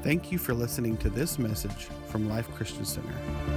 Thank you for listening to this message from Life Christian Center.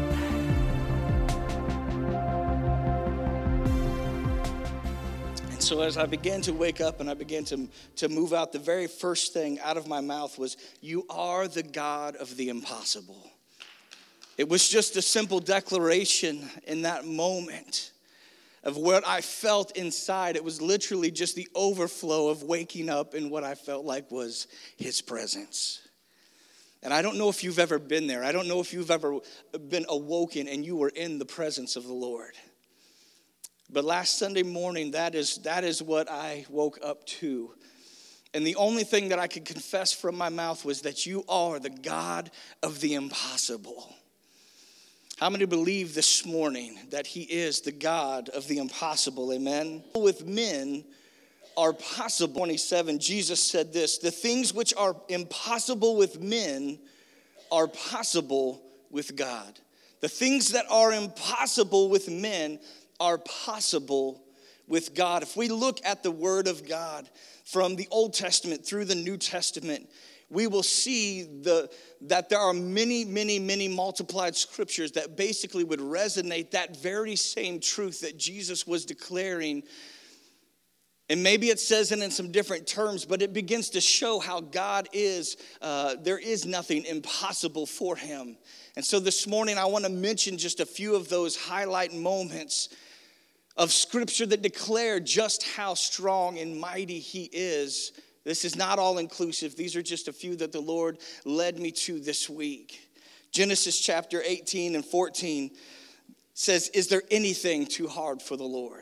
And so as I began to wake up and I began to move out, the very first thing out of my mouth was, "You are the God of the impossible." It was just a simple declaration in that moment of what I felt inside. It was literally just the overflow of waking up in what I felt like was His presence. And I don't know if you've ever been there. I don't know if you've ever been awoken and you were in the presence of the Lord. But last Sunday morning, that is what I woke up to. And the only thing that I could confess from my mouth was that you are the God of the impossible. How many believe this morning that He is the God of the impossible? Amen. With men are possible. 27, Jesus said this: the things which are impossible with men are possible with God. The things that are impossible with men are possible with God. If we look at the Word of God from the Old Testament through the New Testament, we will see that there are many multiplied scriptures that basically would resonate that very same truth that Jesus was declaring. And maybe it says it in some different terms, but it begins to show how God is, there is nothing impossible for Him. And so this morning I want to mention just a few of those highlight moments of scripture that declare just how strong and mighty He is. This is not all inclusive. These are just a few that the Lord led me to this week. Genesis chapter 18 and 14 says, "Is there anything too hard for the Lord?"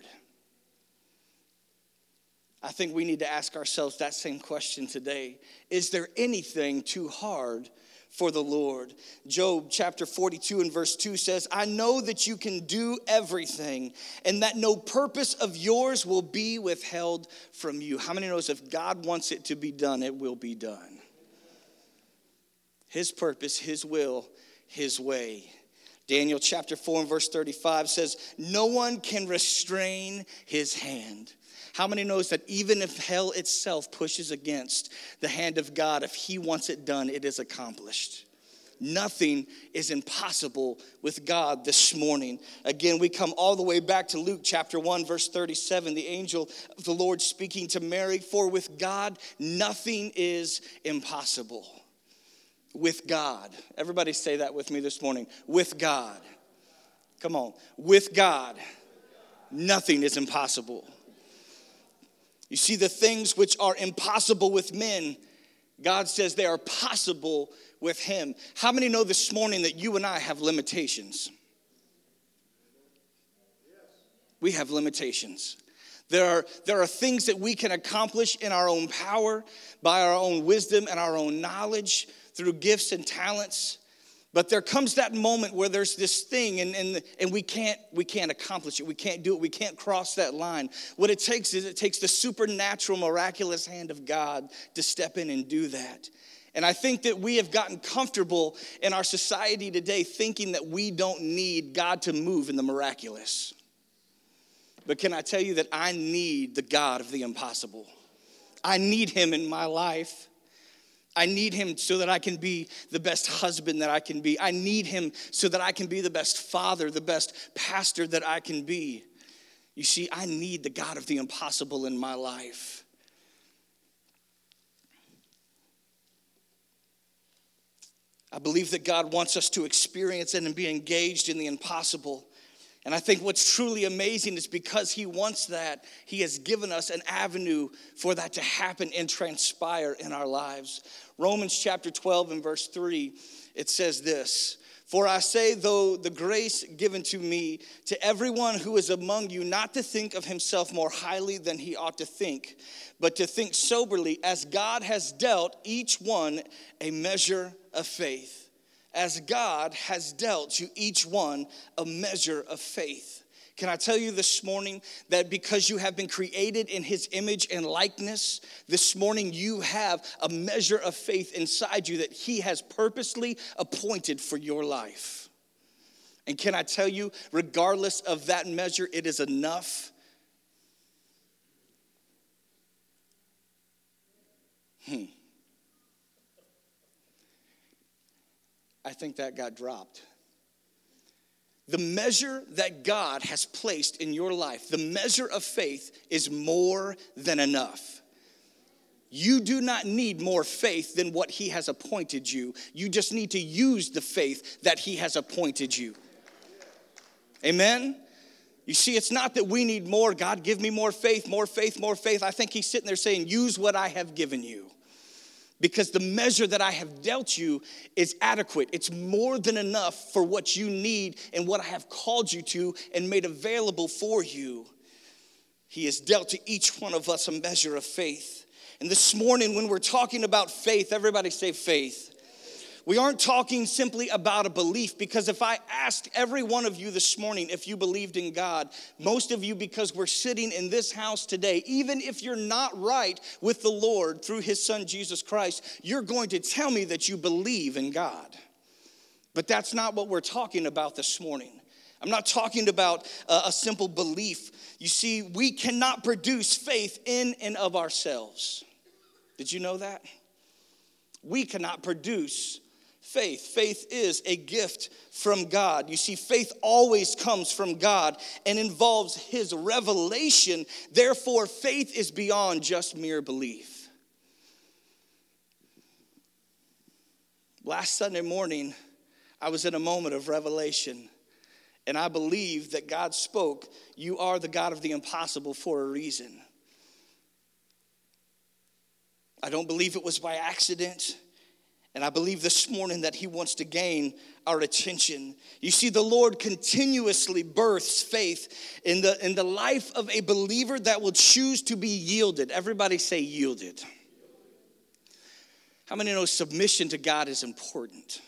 I think we need to ask ourselves that same question today. Is there anything too hard for the Lord? Job chapter 42 and verse 2 says, "I know that you can do everything and that no purpose of yours will be withheld from you." How many knows if God wants it to be done, it will be done? His purpose, His will, His way. Daniel chapter 4 and verse 35 says, "No one can restrain His hand." How many knows that even if hell itself pushes against the hand of God, if He wants it done, it is accomplished? Nothing is impossible with God this morning. Again, we come all the way back to Luke chapter 1, verse 37, the angel of the Lord speaking to Mary, "For with God, nothing is impossible." With God. Everybody say that with me this morning. With God. Come on. With God, nothing is impossible. You see, the things which are impossible with men, God says they are possible with Him. How many know this morning that you and I have limitations? We have limitations. There are things that we can accomplish in our own power, by our own wisdom and our own knowledge, through gifts and talents. But there comes that moment where there's this thing and we can't accomplish it. We can't do it. We can't cross that line. What it takes is the supernatural, miraculous hand of God to step in and do that. And I think that we have gotten comfortable in our society today thinking that we don't need God to move in the miraculous. But can I tell you that I need the God of the impossible? I need Him in my life. I need Him so that I can be the best husband that I can be. I need Him so that I can be the best father, the best pastor that I can be. You see, I need the God of the impossible in my life. I believe that God wants us to experience it and be engaged in the impossible. And I think what's truly amazing is because He wants that, He has given us an avenue for that to happen and transpire in our lives. Romans chapter 12 and verse 3, it says this: "For I say, though the grace given to me, to everyone who is among you, not to think of himself more highly than he ought to think, but to think soberly, as God has dealt each one a measure of faith." As God has dealt to each one a measure of faith. Can I tell you this morning that because you have been created in His image and likeness, this morning you have a measure of faith inside you that He has purposely appointed for your life. And can I tell you, regardless of that measure, it is enough. think that got dropped. The measure that God has placed in your life, the measure of faith, is more than enough. You do not need more faith than what he has appointed you. You just need to use the faith that he has appointed you. Amen? You see, it's not that we need more. God, give me more faith, more faith, more faith. I think he's sitting there saying, use what I have given you. Because the measure that I have dealt you is adequate. It's more than enough for what you need and what I have called you to and made available for you. He has dealt to each one of us a measure of faith. And this morning when we're talking about faith, everybody say faith. We aren't talking simply about a belief, because if I asked every one of you this morning if you believed in God, most of you, because we're sitting in this house today, even if you're not right with the Lord through his son Jesus Christ, you're going to tell me that you believe in God. But that's not what we're talking about this morning. I'm not talking about a simple belief. You see, we cannot produce faith in and of ourselves. Did you know that? We cannot produce faith. Faith is a gift from God. You see, faith always comes from God and involves his revelation. Therefore, faith is beyond just mere belief. Last Sunday morning, I was in a moment of revelation, and I believe that God spoke, "You are the God of the impossible," for a reason. I don't believe it was by accident. And I believe this morning that he wants to gain our attention. You see, the Lord continuously births faith in the life of a believer that will choose to be yielded. Everybody say yielded. How many know submission to God is important?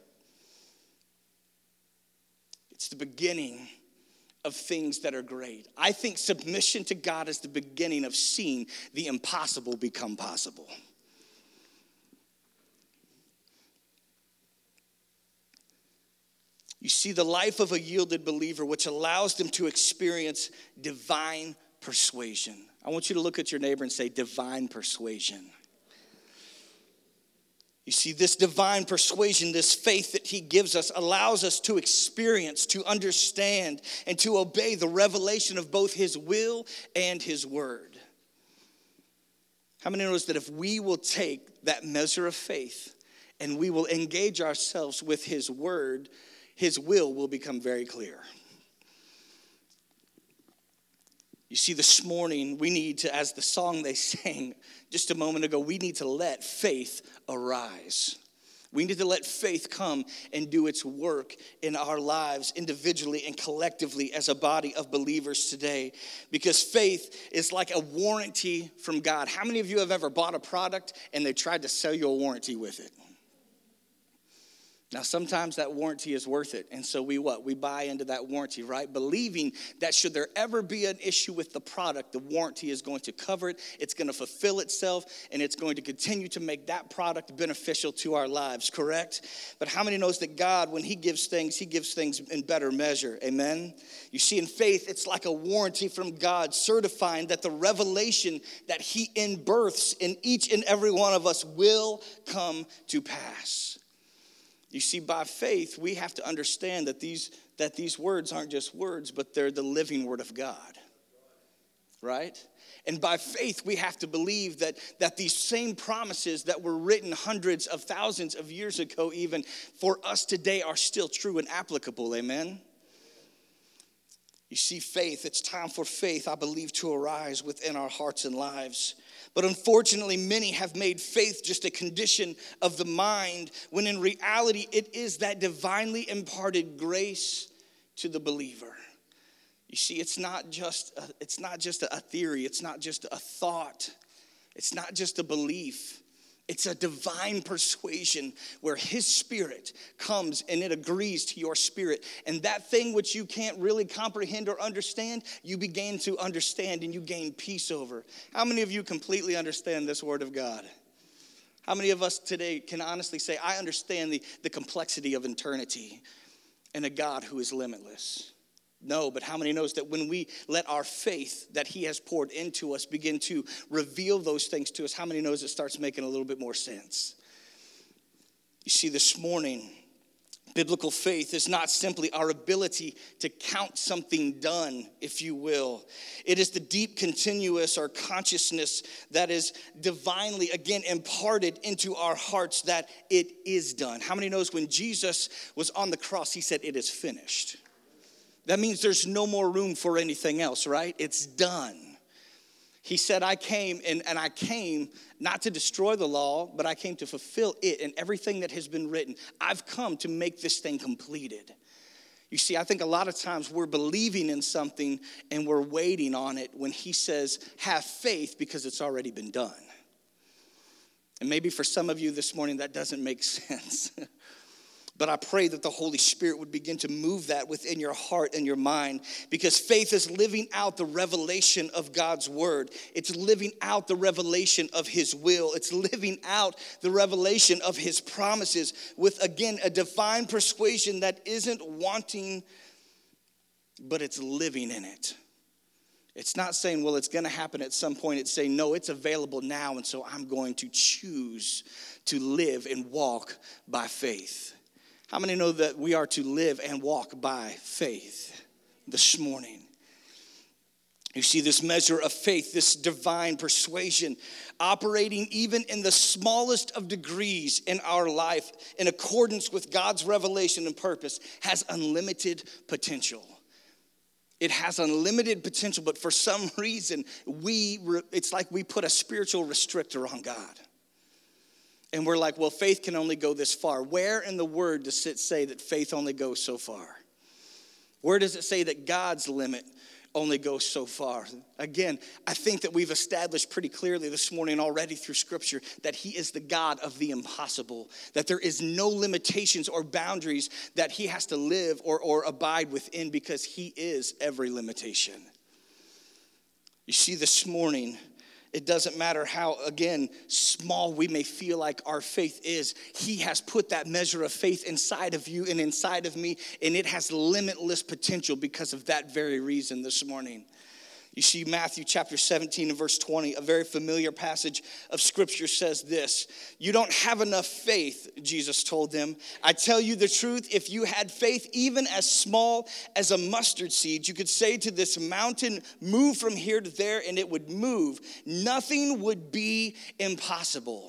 It's the beginning of things that are great. I think submission to God is the beginning of seeing the impossible become possible. You see, the life of a yielded believer, which allows them to experience divine persuasion. I want you to look at your neighbor and say, divine persuasion. You see, this divine persuasion, this faith that he gives us, allows us to experience, to understand, and to obey the revelation of both his will and his word. How many knows that if we will take that measure of faith and we will engage ourselves with his word, his will become very clear. You see, this morning, we need to, as the song they sang just a moment ago, we need to let faith arise. We need to let faith come and do its work in our lives individually and collectively as a body of believers today. Because faith is like a warranty from God. How many of you have ever bought a product and they tried to sell you a warranty with it? Now, sometimes that warranty is worth it. And so we buy into that warranty, right? Believing that should there ever be an issue with the product, the warranty is going to cover it, it's going to fulfill itself, and it's going to continue to make that product beneficial to our lives, correct? But how many knows that God, when he gives things in better measure, amen? You see, in faith, it's like a warranty from God certifying that the revelation that he births in each and every one of us will come to pass. You see, by faith, we have to understand that these words aren't just words, but they're the living word of God, right? And by faith, we have to believe that these same promises that were written hundreds of thousands of years ago even, for us today are still true and applicable, amen? You see, faith, it's time for faith, I believe, to arise within our hearts and lives. But unfortunately, many have made faith just a condition of the mind, when in reality, it is that divinely imparted grace to the believer. You see, it's not just a theory. It's not just a thought. It's not just a belief. It's a divine persuasion where his spirit comes and it agrees to your spirit. And that thing which you can't really comprehend or understand, you begin to understand and you gain peace over. How many of you completely understand this word of God? How many of us today can honestly say, I understand the complexity of eternity and a God who is limitless? No, but how many knows that when we let our faith that he has poured into us begin to reveal those things to us, how many knows it starts making a little bit more sense? You see, this morning, Biblical faith is not simply our ability to count something done, if you will. It is the deep, continuous, or consciousness that is divinely, again, imparted into our hearts that it is done. How many knows when Jesus was on the cross, he said, "It is finished"? That means there's no more room for anything else, right? It's done. He said, I came not to destroy the law, but I came to fulfill it and everything that has been written. I've come to make this thing completed. You see, I think a lot of times we're believing in something and we're waiting on it when he says, have faith because it's already been done. And maybe for some of you this morning that doesn't make sense. But I pray that the Holy Spirit would begin to move that within your heart and your mind, because faith is living out the revelation of God's word. It's living out the revelation of his will. It's living out the revelation of his promises with, again, a divine persuasion that isn't wanting, but it's living in it. It's not saying, well, it's going to happen at some point. It's saying, no, it's available now, and so I'm going to choose to live and walk by faith. How many know that we are to live and walk by faith this morning? You see this measure of faith, this divine persuasion, operating even in the smallest of degrees in our life in accordance with God's revelation and purpose, has unlimited potential. It has unlimited potential, but for some reason, it's like we put a spiritual restrictor on God. And we're like, well, faith can only go this far. Where in the word does it say that faith only goes so far? Where does it say that God's limit only goes so far? Again, I think that we've established pretty clearly this morning already through Scripture that he is the God of the impossible, that there is no limitations or boundaries that he has to live or abide within, because he is every limitation. You see, this morning, it doesn't matter how, again, small we may feel like our faith is. He has put that measure of faith inside of you and inside of me, and it has limitless potential because of that very reason this morning. You see, Matthew chapter 17 and verse 20, a very familiar passage of Scripture says this: you don't have enough faith, Jesus told them. I tell you the truth, if you had faith even as small as a mustard seed, you could say to this mountain, move from here to there, and it would move. Nothing would be impossible.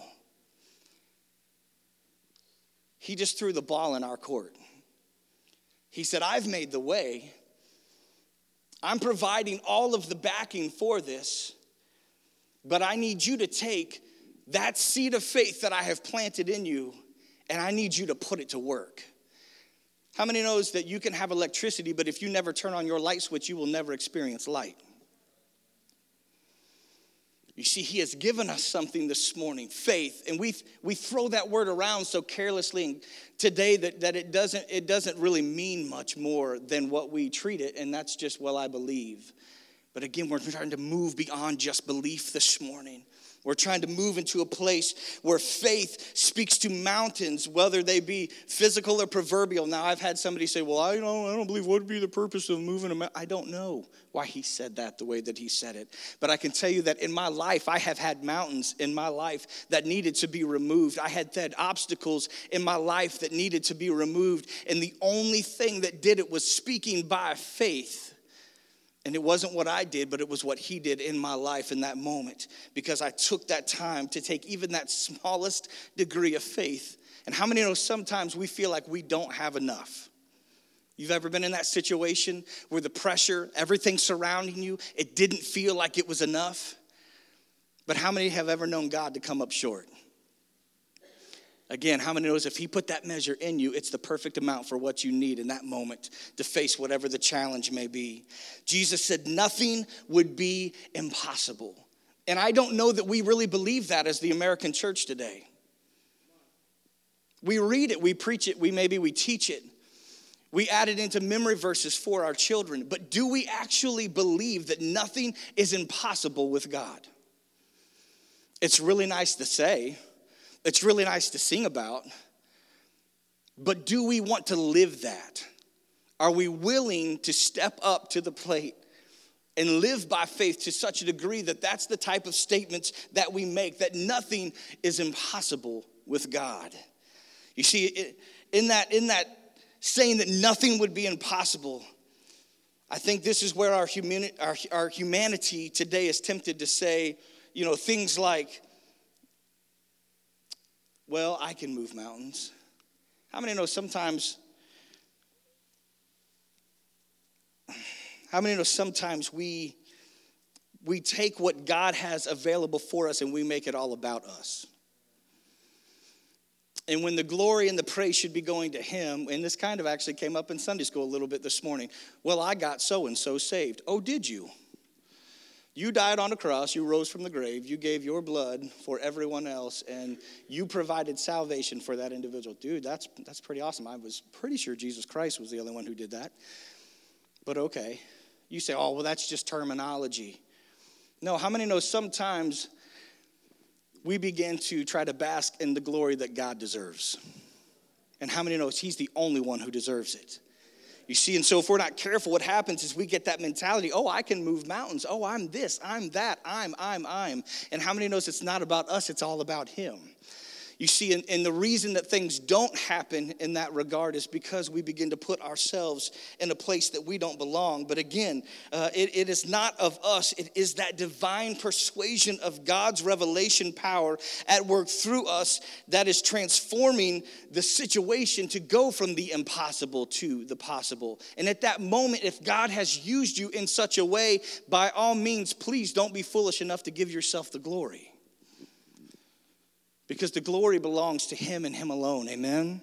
He just threw the ball in our court. He said, I've made the way. I'm providing all of the backing for this, but I need you to take that seed of faith that I have planted in you, and I need you to put it to work. How many knows that you can have electricity, but if you never turn on your light switch, you will never experience light? You see, he has given us something this morning, faith, and we throw that word around so carelessly today that it doesn't really mean much more than what we treat it, and that's just, well, I believe. But again, we're trying to move beyond just belief this morning. We're trying to move into a place where faith speaks to mountains, whether they be physical or proverbial. Now, I've had somebody say, well, I don't believe what would be the purpose of moving a mountain. I don't know why he said that the way that he said it. But I can tell you that in my life, I have had mountains in my life that needed to be removed. I had obstacles in my life that needed to be removed. And the only thing that did it was speaking by faith. And it wasn't what I did, but it was what he did in my life in that moment, because I took that time to take even that smallest degree of faith. And how many know sometimes we feel like we don't have enough? You've ever been in that situation where the pressure, everything surrounding you, it didn't feel like it was enough? But how many have ever known God to come up short? Again, how many knows if he put that measure in you, it's the perfect amount for what you need in that moment to face whatever the challenge may be. Jesus said nothing would be impossible. And I don't know that we really believe that as the American church today. We read it, we preach it, we teach it. We add it into memory verses for our children. But do we actually believe that nothing is impossible with God? It's really nice to say. It's really nice to sing about, but do we want to live that? Are we willing to step up to the plate and live by faith to such a degree that that's the type of statements that we make, that nothing is impossible with God? You see, in that saying that nothing would be impossible. I think this is where our humanity today is tempted to say, things like, well, I can move mountains. How many know sometimes we take what God has available for us and we make it all about us? And when the glory and the praise should be going to him, and this kind of actually came up in Sunday school a little bit this morning. Well, I got so-and-so saved. Oh, did you? You died on a cross, you rose from the grave, you gave your blood for everyone else, and you provided salvation for that individual. Dude, that's pretty awesome. I was pretty sure Jesus Christ was the only one who did that. But okay. You say, oh, well, that's just terminology. No, how many know sometimes we begin to try to bask in the glory that God deserves? And how many knows he's the only one who deserves it? You see, and so if we're not careful, what happens is we get that mentality, oh, I can move mountains. Oh, I'm this, I'm that, I'm. And how many knows it's not about us, it's all about him? You see, and the reason that things don't happen in that regard is because we begin to put ourselves in a place that we don't belong. But again, it is not of us. It is that divine persuasion of God's revelation power at work through us that is transforming the situation to go from the impossible to the possible. And at that moment, if God has used you in such a way, by all means, please don't be foolish enough to give yourself the glory. Because the glory belongs to him and him alone, amen?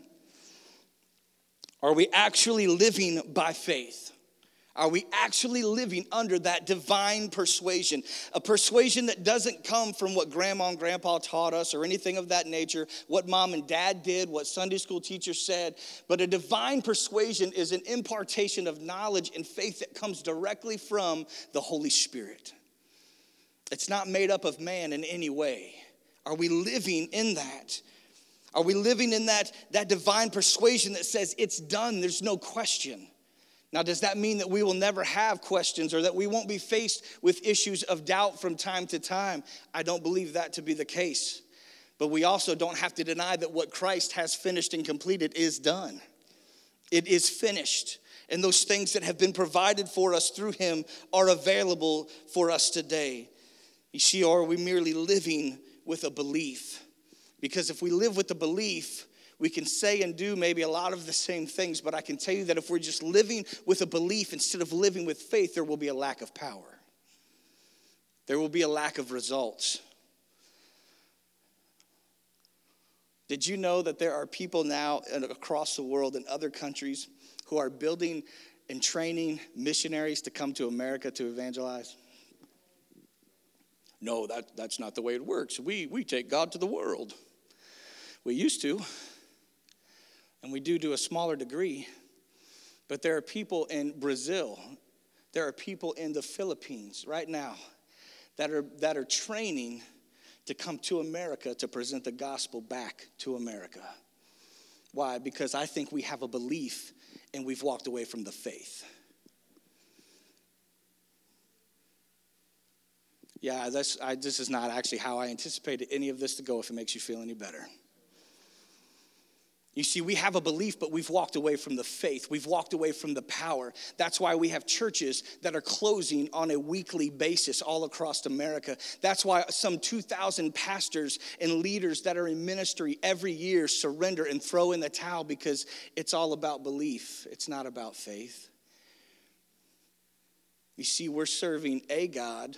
Are we actually living by faith? Are we actually living under that divine persuasion? A persuasion that doesn't come from what grandma and grandpa taught us or anything of that nature, what mom and dad did, what Sunday school teachers said. But a divine persuasion is an impartation of knowledge and faith that comes directly from the Holy Spirit. It's not made up of man in any way. Are we living in that? Are we living in that divine persuasion that says it's done, there's no question? Now, does that mean that we will never have questions or that we won't be faced with issues of doubt from time to time? I don't believe that to be the case. But we also don't have to deny that what Christ has finished and completed is done. It is finished. And those things that have been provided for us through him are available for us today. You see, or are we merely living with a belief? Because if we live with a belief, we can say and do maybe a lot of the same things, but I can tell you that if we're just living with a belief instead of living with faith, there will be a lack of power. There will be a lack of results. Did you know that there are people now across the world in other countries who are building and training missionaries to come to America to evangelize? No, that's not the way it works. We take God to the world. We used to, and we do to a smaller degree. But there are people in Brazil, there are people in the Philippines right now that are training to come to America to present the gospel back to America. Why? Because I think we have a belief and we've walked away from the faith. Yeah, this is not actually how I anticipated any of this to go, if it makes you feel any better. You see, we have a belief, but we've walked away from the faith. We've walked away from the power. That's why we have churches that are closing on a weekly basis all across America. That's why some 2,000 pastors and leaders that are in ministry every year surrender and throw in the towel because it's all about belief. It's not about faith. You see, we're serving a God.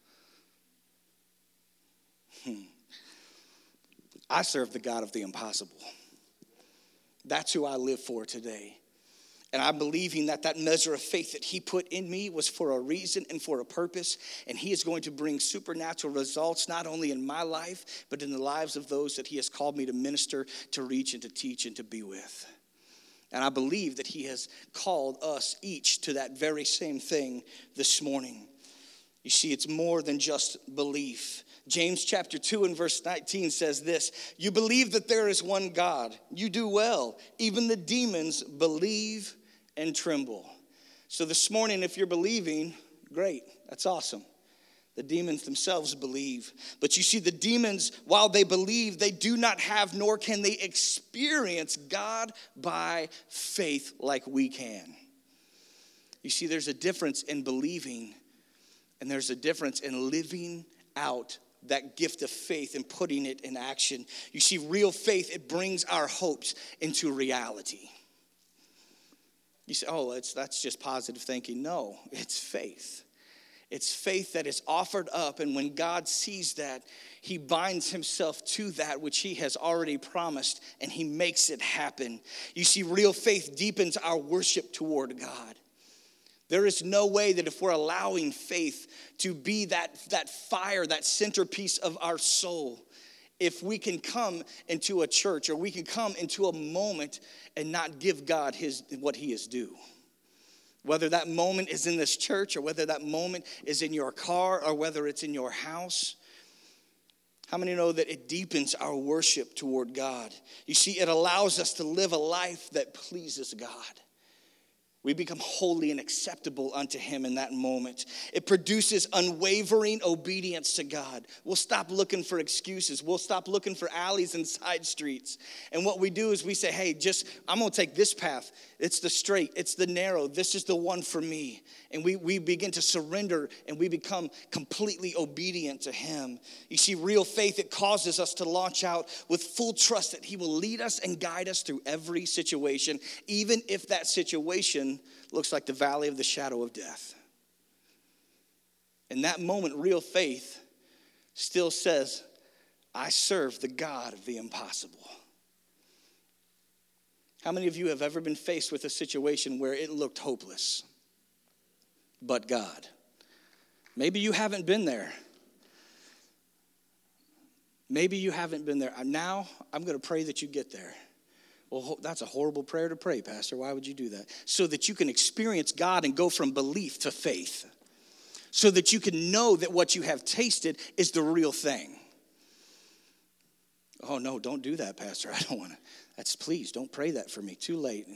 I serve the God of the impossible. That's who I live for today. And I'm believing that measure of faith that he put in me was for a reason and for a purpose. And he is going to bring supernatural results, not only in my life, but in the lives of those that he has called me to minister, to reach, and to teach, and to be with. And I believe that he has called us each to that very same thing this morning. You see, it's more than just belief. James chapter 2 and verse 19 says this: you believe that there is one God. You do well. Even the demons believe and tremble. So this morning, if you're believing, great. That's awesome. The demons themselves believe. But you see, the demons, while they believe, they do not have nor can they experience God by faith like we can. You see, there's a difference in believing, and there's a difference in living out that gift of faith and putting it in action. You see, real faith, it brings our hopes into reality. You say, oh, that's just positive thinking. No, it's faith. It's faith that is offered up, and when God sees that, he binds himself to that which he has already promised, and he makes it happen. You see, real faith deepens our worship toward God. There is no way that if we're allowing faith to be that fire, that centerpiece of our soul, if we can come into a church or we can come into a moment and not give God what he is due. Whether that moment is in this church or whether that moment is in your car or whether it's in your house. How many know that it deepens our worship toward God? You see, it allows us to live a life that pleases God. We become holy and acceptable unto him in that moment. It produces unwavering obedience to God. We'll stop looking for excuses. We'll stop looking for alleys and side streets. And what we do is we say, hey, I'm going to take this path. It's the straight. It's the narrow. This is the one for me. And we begin to surrender and we become completely obedient to him. You see, real faith, it causes us to launch out with full trust that he will lead us and guide us through every situation, even if that situation looks like the valley of the shadow of death. In that moment, real faith still says, I serve the God of the impossible. How many of you have ever been faced with a situation where it looked hopeless? But God. Maybe you haven't been there. Maybe you haven't been there. Now, I'm going to pray that you get there. Well, that's a horrible prayer to pray, Pastor. Why would you do that? So that you can experience God and go from belief to faith. So that you can know that what you have tasted is the real thing. Oh, no, don't do that, Pastor. I don't want to. Please, don't pray that for me. Too late.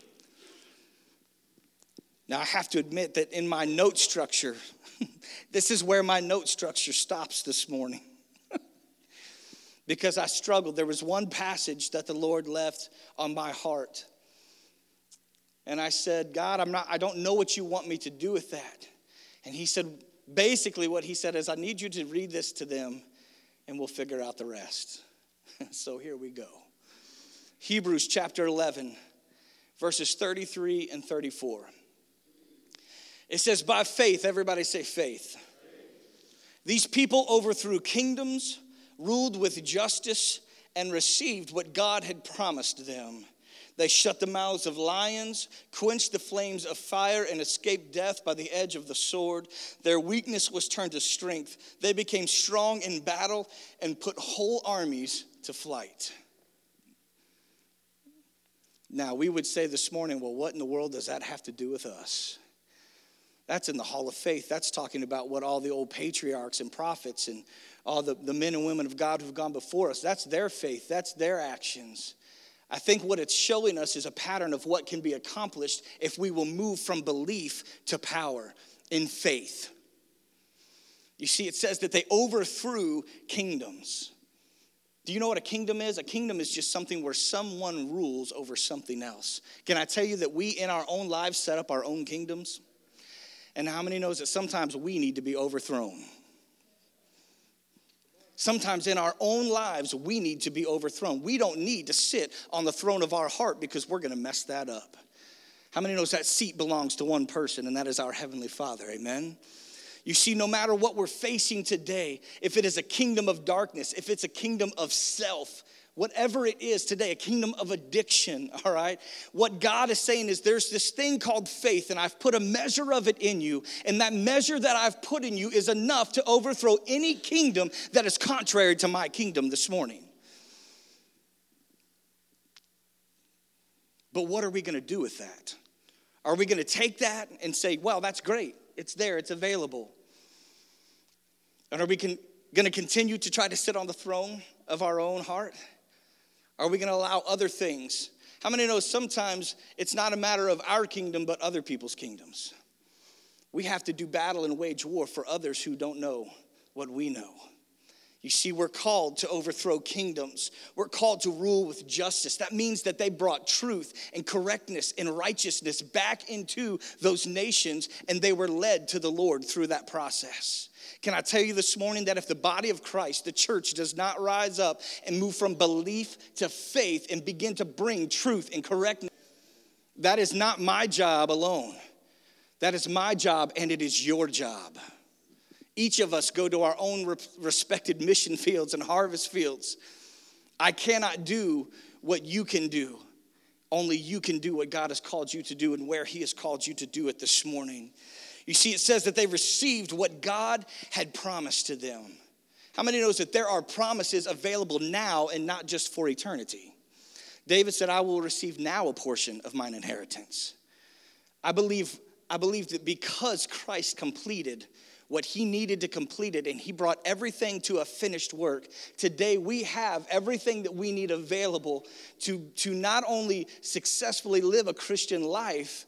Now, I have to admit that in my note structure, this is where my note structure stops this morning. Because I struggled. There was one passage that the Lord left on my heart. And I said, God, I don't know what you want me to do with that. And he said, basically what he said is, I need you to read this to them and we'll figure out the rest. So here we go. Hebrews chapter 11, verses 33 and 34. It says, by faith, everybody say faith. These people overthrew kingdoms, ruled with justice, and received what God had promised them. They shut the mouths of lions, quenched the flames of fire, and escaped death by the edge of the sword. Their weakness was turned to strength. They became strong in battle and put whole armies to flight. Now, we would say this morning, well, what in the world does that have to do with us? That's in the Hall of Faith. That's talking about what all the old patriarchs and prophets and all the men and women of God who've gone before us, that's their faith. That's their actions. I think what it's showing us is a pattern of what can be accomplished if we will move from belief to power in faith. You see, it says that they overthrew kingdoms. Do you know what a kingdom is? A kingdom is just something where someone rules over something else. Can I tell you that we in our own lives set up our own kingdoms? And how many knows that sometimes we need to be overthrown? Sometimes in our own lives, we need to be overthrown. We don't need to sit on the throne of our heart because we're going to mess that up. How many knows that seat belongs to one person, and that is our Heavenly Father? Amen? You see, no matter what we're facing today, if it is a kingdom of darkness, if it's a kingdom of self, whatever it is today, a kingdom of addiction, all right? What God is saying is there's this thing called faith, and I've put a measure of it in you, and that measure that I've put in you is enough to overthrow any kingdom that is contrary to my kingdom this morning. But what are we going to do with that? Are we going to take that and say, well, that's great. It's there. It's available. And are we going to continue to try to sit on the throne of our own heart? Are we going to allow other things? How many know sometimes it's not a matter of our kingdom, but other people's kingdoms? We have to do battle and wage war for others who don't know what we know. You see, we're called to overthrow kingdoms. We're called to rule with justice. That means that they brought truth and correctness and righteousness back into those nations, and they were led to the Lord through that process. Can I tell you this morning that if the body of Christ, the church, does not rise up and move from belief to faith and begin to bring truth and correctness, that is not my job alone. That is my job, and it is your job. Each of us go to our own respected mission fields and harvest fields. I cannot do what you can do. Only you can do what God has called you to do and where he has called you to do it this morning. You see, it says that they received what God had promised to them. How many knows that there are promises available now and not just for eternity? David said, I will receive now a portion of mine inheritance. I believe that because Christ completed what he needed to complete it, and he brought everything to a finished work, today we have everything that we need available to not only successfully live a Christian life,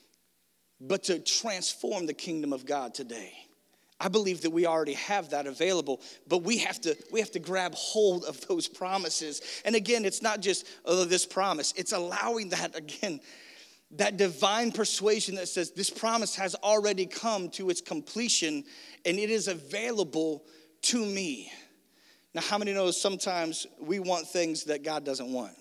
but to transform the kingdom of God today. I believe that we already have that available, but we have to grab hold of those promises. And again, it's not just this promise, it's allowing that, again, that divine persuasion that says this promise has already come to its completion and it is available to me. Now, how many know sometimes we want things that God doesn't want?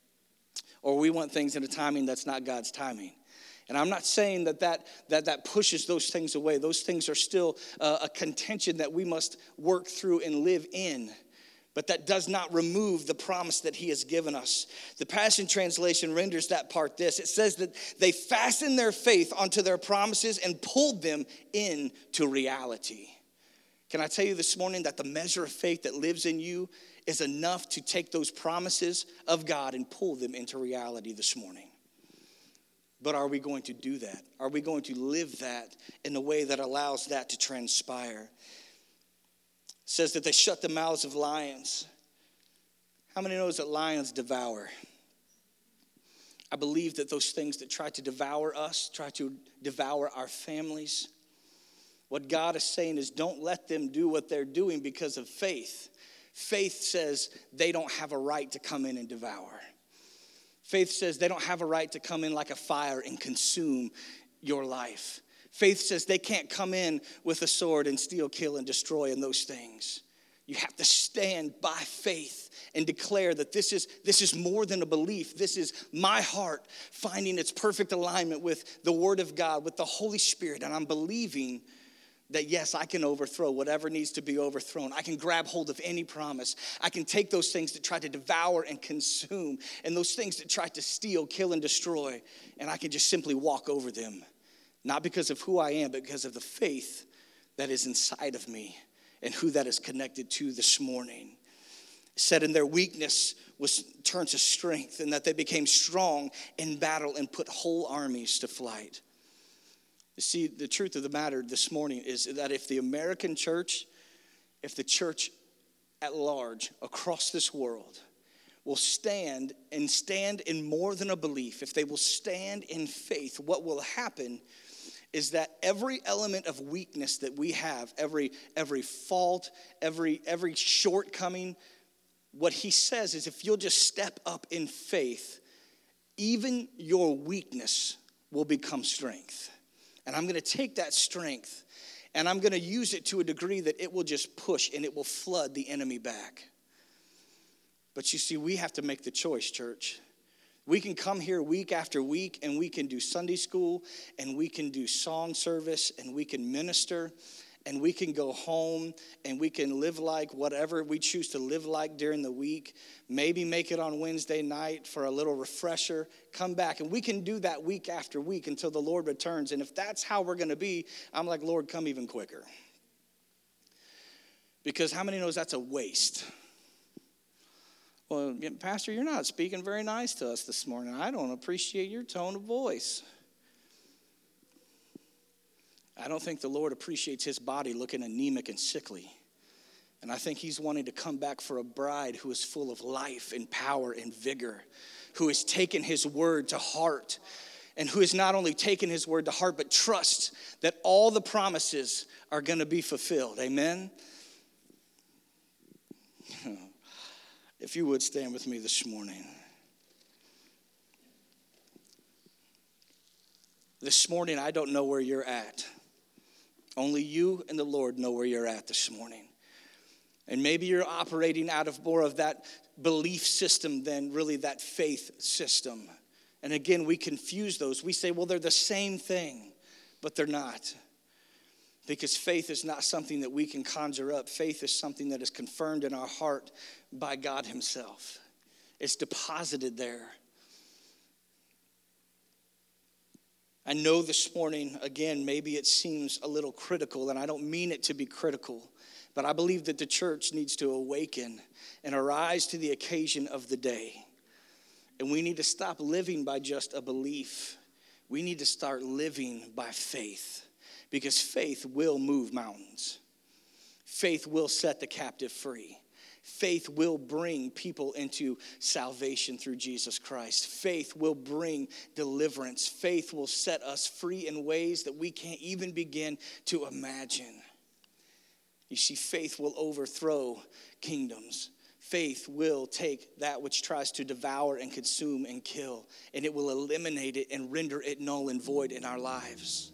Or we want things in a timing that's not God's timing. And I'm not saying that pushes those things away. Those things are still a contention that we must work through and live in. But that does not remove the promise that he has given us. The Passion Translation renders that part this. It says that they fastened their faith onto their promises and pulled them into reality. Can I tell you this morning that the measure of faith that lives in you is enough to take those promises of God and pull them into reality this morning? But are we going to do that? Are we going to live that in a way that allows that to transpire? It says that they shut the mouths of lions. How many knows that lions devour? I believe that those things that try to devour us, try to devour our families, what God is saying is don't let them do what they're doing because of faith. Faith says they don't have a right to come in and devour. Faith says they don't have a right to come in like a fire and consume your life. Faith says they can't come in with a sword and steal, kill, and destroy and those things. You have to stand by faith and declare that this is more than a belief. This is my heart finding its perfect alignment with the Word of God, with the Holy Spirit. And I'm believing that, yes, I can overthrow whatever needs to be overthrown. I can grab hold of any promise. I can take those things that try to devour and consume and those things that try to steal, kill, and destroy, and I can just simply walk over them. Not because of who I am, but because of the faith that is inside of me and who that is connected to this morning. It said in their weakness was turned to strength and that they became strong in battle and put whole armies to flight. You see, the truth of the matter this morning is that if the American church, if the church at large across this world will stand in more than a belief, if they will stand in faith, what will happen is that every element of weakness that we have, every fault, every shortcoming, what he says is if you'll just step up in faith, even your weakness will become strength. And I'm going to take that strength and I'm going to use it to a degree that it will just push and it will flood the enemy back. But you see, we have to make the choice, church. We can come here week after week and we can do Sunday school and we can do song service and we can minister and we can go home and we can live like whatever we choose to live like during the week. Maybe make it on Wednesday night for a little refresher. Come back and we can do that week after week until the Lord returns. And if that's how we're going to be, I'm like, Lord, come even quicker. Because how many knows that's a waste? Well, Pastor, you're not speaking very nice to us this morning. I don't appreciate your tone of voice. I don't think the Lord appreciates his body looking anemic and sickly. And I think he's wanting to come back for a bride who is full of life and power and vigor, who has taken his word to heart. and who has not only taken his word to heart, but trusts that all the promises are going to be fulfilled. Amen? If you would stand with me this morning. This morning, I don't know where you're at. Only you and the Lord know where you're at this morning. And maybe you're operating out of more of that belief system than really that faith system. And again, we confuse those. We say, well, they're the same thing, but they're not. Because faith is not something that we can conjure up. Faith is something that is confirmed in our heart by God himself. It's deposited there. I know this morning, again, maybe it seems a little critical, and I don't mean it to be critical, but I believe that the church needs to awaken and arise to the occasion of the day. And we need to stop living by just a belief. We need to start living by faith, because faith will move mountains. Faith will set the captive free. Faith will bring people into salvation through Jesus Christ. Faith will bring deliverance. Faith will set us free in ways that we can't even begin to imagine. You see, faith will overthrow kingdoms. Faith will take that which tries to devour and consume and kill, and it will eliminate it and render it null and void in our lives.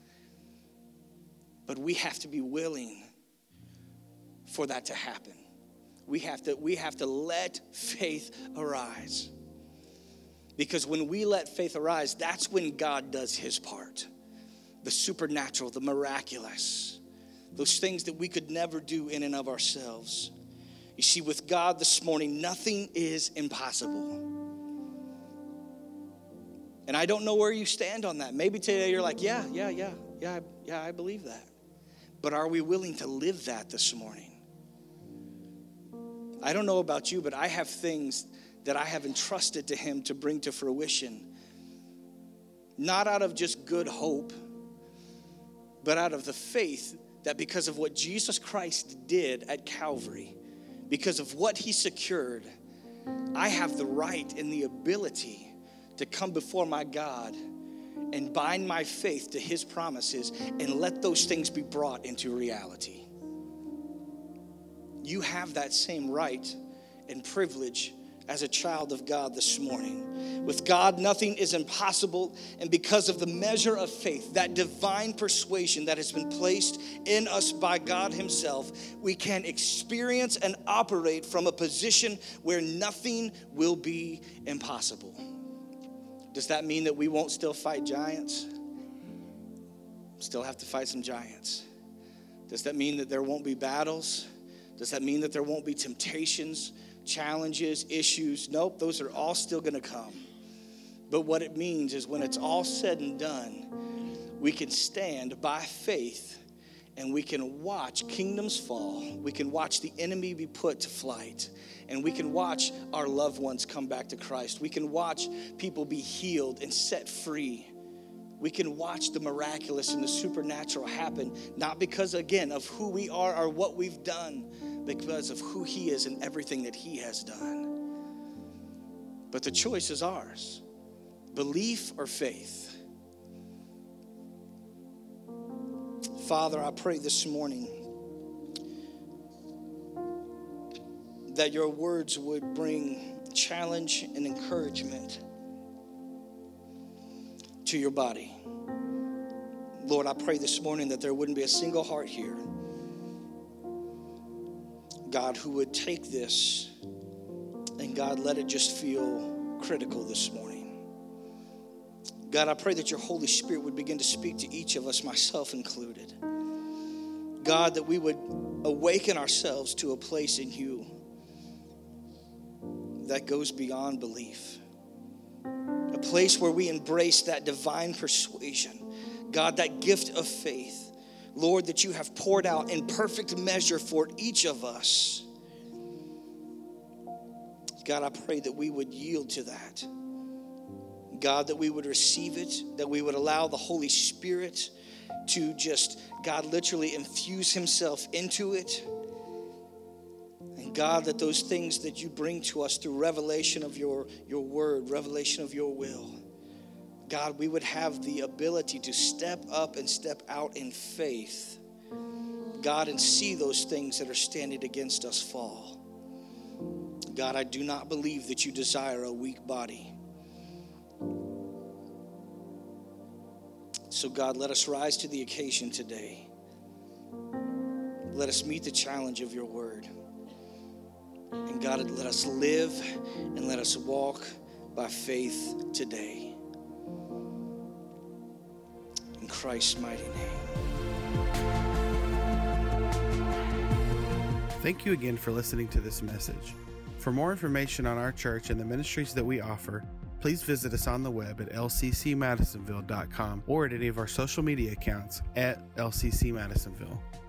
But we have to be willing for that to happen. We have to let faith arise. Because when we let faith arise, that's when God does his part. The supernatural, the miraculous. Those things that we could never do in and of ourselves. You see, with God this morning, nothing is impossible. And I don't know where you stand on that. Maybe today you're like, yeah, I believe that. But are we willing to live that this morning? I don't know about you, but I have things that I have entrusted to him to bring to fruition. Not out of just good hope, but out of the faith that because of what Jesus Christ did at Calvary, because of what he secured, I have the right and the ability to come before my God and bind my faith to his promises and let those things be brought into reality. You have that same right and privilege as a child of God this morning. With God, nothing is impossible, and because of the measure of faith, that divine persuasion that has been placed in us by God himself, we can experience and operate from a position where nothing will be impossible. Does that mean that we won't still fight giants? Still have to fight some giants. Does that mean that there won't be battles? Does that mean that there won't be temptations, challenges, issues? Nope, those are all still going to come. But what it means is when it's all said and done, we can stand by faith and we can watch kingdoms fall. We can watch the enemy be put to flight. And we can watch our loved ones come back to Christ. We can watch people be healed and set free. We can watch the miraculous and the supernatural happen, not because, again, of who we are or what we've done, but because of who he is and everything that he has done. But the choice is ours, belief or faith. Father, I pray this morning that your words would bring challenge and encouragement to your body. Lord, I pray this morning that there wouldn't be a single heart here, God, who would take this and God, let it just feel critical this morning. God, I pray that your Holy Spirit would begin to speak to each of us, myself included. God, that we would awaken ourselves to a place in you that goes beyond belief. A place where we embrace that divine persuasion. God, that gift of faith. Lord, that you have poured out in perfect measure for each of us. God, I pray that we would yield to that. God, that we would receive it, that we would allow the Holy Spirit to just, God, literally infuse himself into it. And God, that those things that you bring to us through revelation of your word, revelation of your will, God, we would have the ability to step up and step out in faith, God, and see those things that are standing against us fall. God, I do not believe that you desire a weak body. So God, let us rise to the occasion today. Let us meet the challenge of your word. And God, let us live and let us walk by faith today. In Christ's mighty name. Thank you again for listening to this message. For more information on our church and the ministries that we offer, please visit us on the web at lccmadisonville.com or at any of our social media accounts at LCC Madisonville.